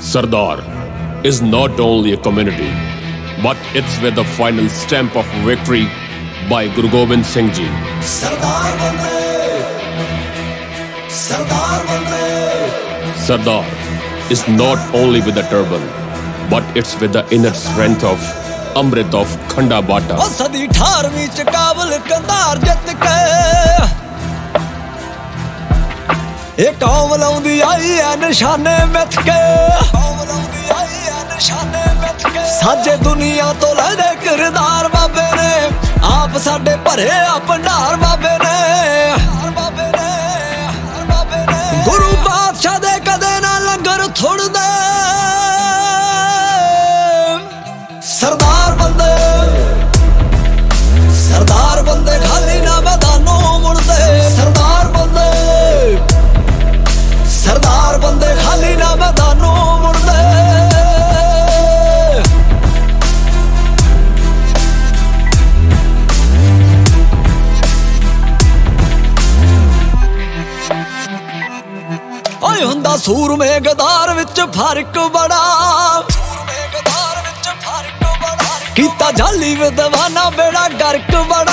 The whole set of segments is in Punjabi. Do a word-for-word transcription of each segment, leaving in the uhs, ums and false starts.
Sardar is not only a community, but it's with the final stamp of victory by Guru Gobind Singh Ji. Sardar Bande, Sardar Bande. Sardar is not only with the turban, but it's with the inner strength of Amrit of Khanda Bata. O sadi अठारहवीं च काबल कंधार जित के ਇਹ ਕੌਮ ਲਾਉਂਦੀ ਆਈ ਐ ਨਿਸ਼ਾਨੇ ਮਿੱਥ ਕੇ ਕੌਮ ਲਾਉਂਦੀ ਆਈ ਐ ਨਿਸ਼ਾਨੇ ਮਿੱਥ ਕੇ ਸਾਜੇ ਦੁਨੀਆ ਤੋਂ ਲੈਦੇ ਕਿਰਦਾਰ ਬਾਬੇ ਨੇ ਆਪ ਸਾਡੇ ਭਰੇ ਆ ਭੰਡਾਰ ਬਾਬੇ ਨੇ ਬਾਬੇ ਨੇ ਬਾਬੇ ਨੇ ਗੁਰੂ ਪਾਤਸ਼ਾਹ ਦੇ ਕਦੇ ਨਾ ਲੰਗਰ ਥੁੜਦੇ ਸਰਦਾਰ ਬੰਦੇ ਸਰਦਾਰ ਬੰਦੇ ਖਾਲੀ ਨਾ ਮੈਦਾਨੋਂ ਮੁੜਦੇ ਸਰਦਾਰ ਬੰਦੇ ਸਰਦਾਰ ਬੰਦੇ ਖਾਲੀ ਨਾ ਮੈਦਾਨੋਂ ਮੁੜਦੇ ਓਏ ਹੁੰਦਾ ਸੂਰਮੇ ਗਦਾਰ ਵਿੱਚ ਫਰਕ ਬੜਾ ਸੂਰਮੇ ਗਦਾਰ ਵਿੱਚ ਫਰਕ ਬੜਾ ਕੀਤਾ ਜਾਲੀ ਵਿਦਵਾਨਾ ਬੇੜਾ ਗਰਕ ਬੜਾ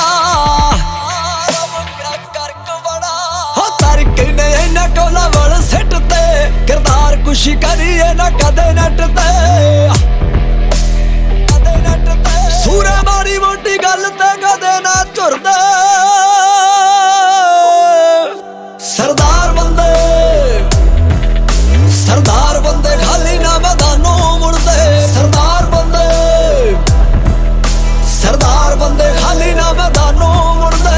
ਕੋਲਾ ਵਲ ਸਿੱਟ ਤੇ ਕਿਰਦਾਰ ਕੁਸ਼ੀ ਕਰੀਏ ਨਾ ਕਦੇ ਨੱਟ ਤੇ ਕਦੇ ਨੱਟ ਤੇ ਸੂਰੇ ਮਾੜੀ ਮੋਟੀ ਗੱਲ ਤੇ ਕਦੇ ਨਾ ਝੁਰਦੇ ਸਰਦਾਰ ਬੰਦੇ ਸਰਦਾਰ ਬੰਦੇ ਖਾਲੀ ਨਾ ਮੈਦਾਨੋਂ ਮੁੜਦੇ ਸਰਦਾਰ ਬੰਦੇ ਸਰਦਾਰ ਬੰਦੇ ਖਾਲੀ ਨਾ ਮੈਦਾਨੋਂ ਮੁੜਦੇ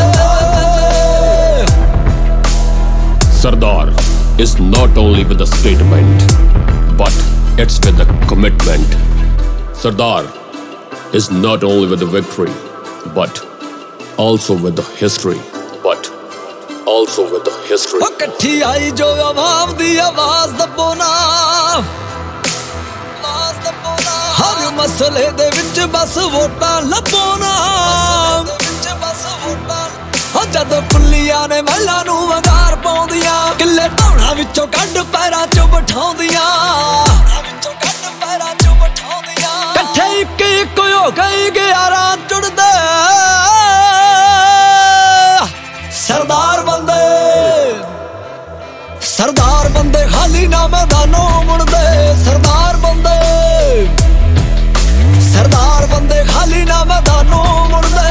Sardar is not only with the statement, but it's with the commitment. Sardar is not only with the victory, but also with the history. But also with the history. ਉਹ ਇਕੱਠੀ ਆਈ ਜੋ ਆਵਾਮ ਦੀ ਆਵਾਜ਼ ਦੱਬੋ ਨਾ ਆਵਾਜ਼ ਦੱਬੋ ਨਾ ਹਰ ਮਸਲੇ ਦੇ ਵਿੱਚ ਬਸ ਵੋਟਾਂ ਲੱਭੋ ਨਾ ਵਿੱਚ ਬਸ ਵੋਟਾਂ ਹੋ ਜਦੋਂ ਕੁੱਲੀਆਂ ਨੇ ਮਹਿਲਾਂ ਨੂੰ ਵਗਾਰ ਪਾਉਂਦੀਆਂ ਕਿੱਲੇ ਢਾਉਣਾ ਵਿੱਚੋਂ ਕੱਢ ਪੈਰਾਂ ਚ ਬਿਠਾਉਂਦੀਆਂ ਵਿੱਚੋਂ ਕੱਢ ਪੈਰਾਂ ਚ ਬਿਠਾਉਂਦੀਆਂ ਇਕੱਠੇ ਇੱਕ ਇੱਕ ਹੋ ਗਈ ਗਿਆਰਾਂ ਜੁੜਦੇ ਸਰਦਾਰ ਬੰਦੇ ਸਰਦਾਰ ਬੰਦੇ ਖਾਲੀ ਨਾ ਮੈਦਾਨੋਂ ਮੁੜਦੇ ਸਰਦਾਰ ਬੰਦੇ ਸਰਦਾਰ ਬੰਦੇ ਖਾਲੀ ਨਾ ਮੈਦਾਨੋਂ ਮੁੜਦੇ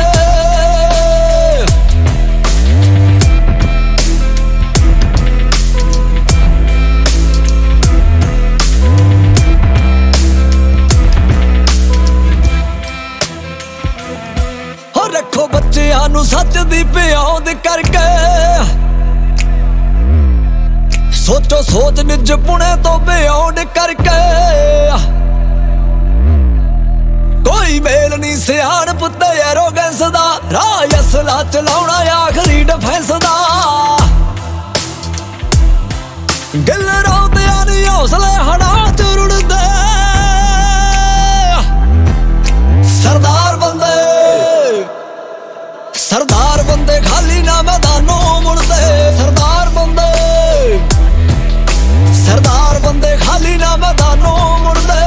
ਰੱਖੋ ਬੱਚਿਆਂ ਨੂੰ ਸੱਚ ਦੀ ਪਿਆਉਂਦ ਕਰਕੇ ਸੋਚੋ ਸੋਚ ਨਿਜ ਪੁਣੇ ਤੋਂ ਬਿਆਉਂਡ ਕਰਕੇ ਕੋਈ ਮੇਲ ਨਹੀਂ ਸਿਆਣਪ ਤੇ ਐਰੋਗੈਂਸ ਦਾ ਰਾਹ ਅਸਲਾ ਚਲਾਉਣਾ ਆਖਰੀ ਡਿਫੈਂਸ ਦਾ ਗਿੱਲ ਰੌਂਦਿਆਂ ਨੀ ਹੌਸਲੇ ਹੜਾ ਚ ਰੁੜਦੇ ਸਰਦਾਰ ਬੰਦੇ ਸਰਦਾਰ ਬੰਦੇ ਖਾਲੀ ਨਾ ਮੈਦਾਨੋਂ ਮੁੜਦੇ ਸਰਦਾਰ ਬੰਦੇ ਸਰਦਾਰ ਬੰਦੇ ਖਾਲੀ ਨਾ ਮੈਦਾਨੋਂ ਮੁੜਦੇ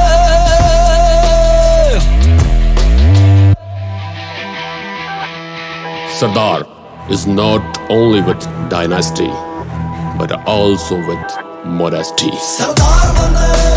Sardar is not only with dynasty, but also with modesty. ਸਰਦਾਰ ਬੰਦੇ